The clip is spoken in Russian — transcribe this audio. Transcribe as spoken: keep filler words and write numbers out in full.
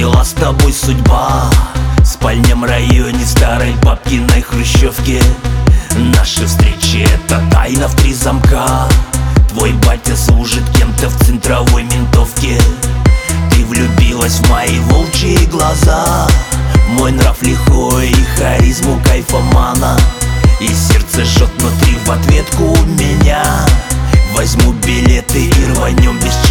свела с тобой судьба. В спальном районе старой бабкиной хрущевки. Наши встречи — это тайна в три замка. Твой батя служит кем-то в центровой ментовке. Ты влюбилась в мои волчьи глаза, мой нрав лихой и харизму кайфомана. И сердце жжет внутри в ответку у меня. Возьму билеты и рванем без